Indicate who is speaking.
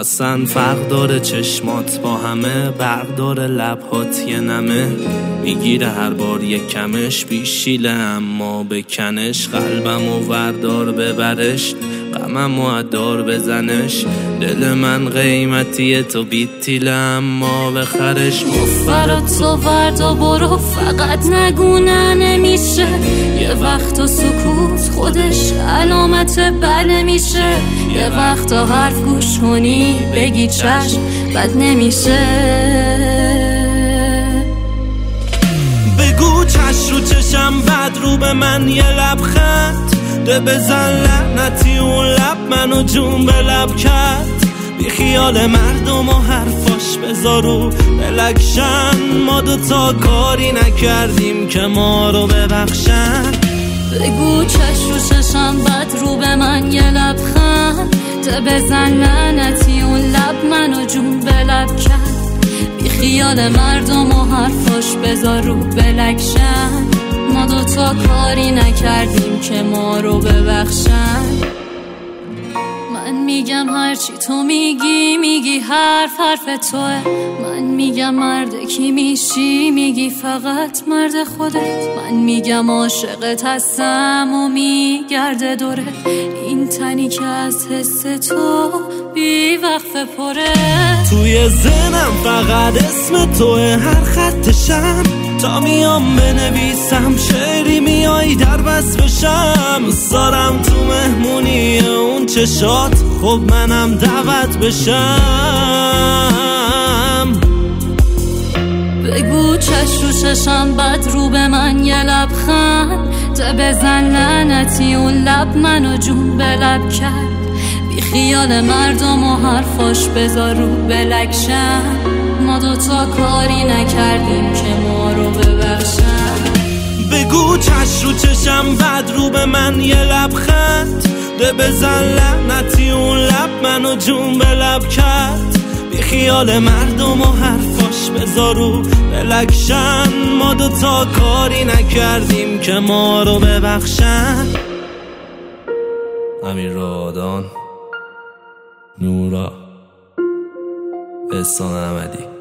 Speaker 1: اصلا فرق داره چشمات با همه، برق داره لبهات یه نمه، میگیره هر بار یک کمش، بیشیله اما بکنش، قلبم و وردار ببرش، غمم و ادار بزنش، دل من قیمتیه تو بیتیله اما بخرش.
Speaker 2: مفرات تو وردا برو، فقط نگونه نمیشه، یه وقت سکوت خودش علامت بله میشه، یه وقت حرف گوش کنی بگی چشم بد نمیشه.
Speaker 1: بگو چش رو چشم بد رو به من یه لبخند ده، بزن لعنتی اون لب منو جون به لب کرد، بی خیال مردم و حرفاش بذارو بلکشن، ما دوتا کاری نکردیم که ما رو ببخشن.
Speaker 2: بگو چش رو چشم بد رو به من یه لبخند ده، بزن لعنتی اون لب منو جون به لب کرد، بی خیال مردم و حرفاش بذارو بلکشن، ما دوتا کاری نکردیم که ما رو ببخشن. من میگم هرچی تو میگی حرف توه، من میگم مرد کی میشی میگی فقط مرد خودت، من میگم عاشقت هستم و میگرده دوره، این تنی که از حس تو بی وقفه پره.
Speaker 1: توی ذهنم فقط اسم توه هر خطشم، تا میام بنویسم شعری میای در بس بشم، سارم تو مهمونی اون چشات خب منم دعوت بشم.
Speaker 2: بگو چش رو چشم بد رو به من یه لبخند ده، بزن لعنتی اون لب منو جون به لب کرد، بی خیال مردم و حرفاش بذارو بلکشن، ما دوتا کاری نکردیم که ما رو ببخشن.
Speaker 1: بگو چش رو چشم بد رو به من یه لبخند ده، بزن لعنتی اون لب منو جون به لب کرد، بی خیال مردم و حرفاش بذارو بلکشن، ما دوتا کاری نکردیم که ما رو ببخشن. امیر رادان، نورا، احسان احمدی.